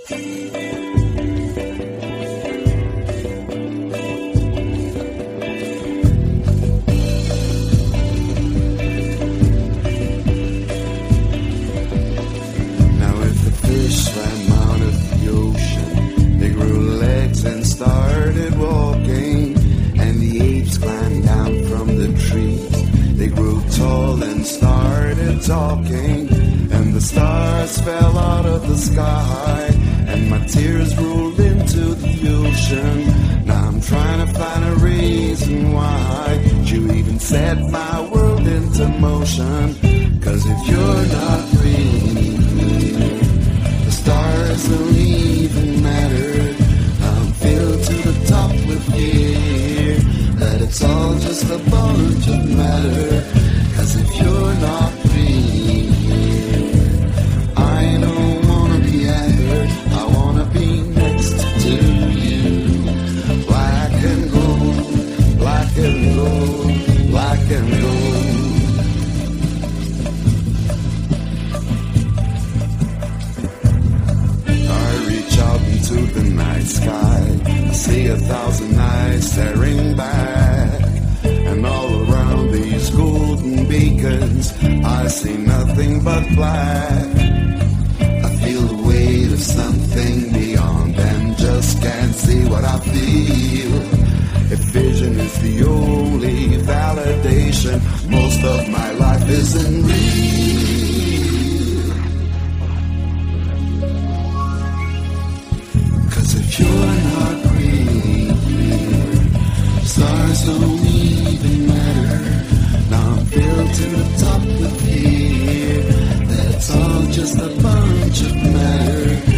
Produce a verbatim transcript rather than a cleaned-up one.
Talking, and the stars fell out of the sky, and my tears rolled into the ocean. Now I'm trying to find a reason why you even set my world into motion. Cause if you're not breathing, the stars don't even matter. I'm filled to the top with fear that it's all just a bunch of matter. Cause if you're not I don't wanna be hurt, I wanna be next to you. Black and gold, black and gold, black and gold. I reach out into the night sky, I see a thousand eyes staring back, and all around these golden beacons I see nothing but black. I feel the weight of something beyond and just can't see what I feel. If vision is the only validation, most of my life isn't real. Cause if you're not breathing, stars don't even matter. Now I'm filled to the top with fear. That's all just a bunch of matter.